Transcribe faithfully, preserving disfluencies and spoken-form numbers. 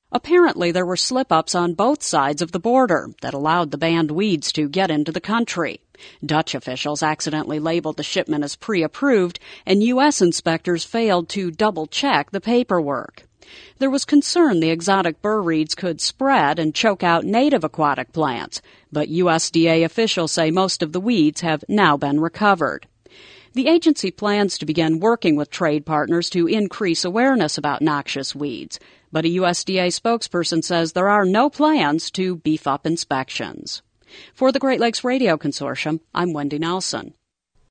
Apparently, there were slip-ups on both sides of the border that allowed the banned weeds to get into the country. Dutch officials accidentally labeled the shipment as pre-approved, and U S inspectors failed to double-check the paperwork. There was concern the exotic burr reeds could spread and choke out native aquatic plants, but U S D A officials say most of the weeds have now been recovered. The agency plans to begin working with trade partners to increase awareness about noxious weeds, but a U S D A spokesperson says there are no plans to beef up inspections. For the Great Lakes Radio Consortium, I'm Wendy Nelson.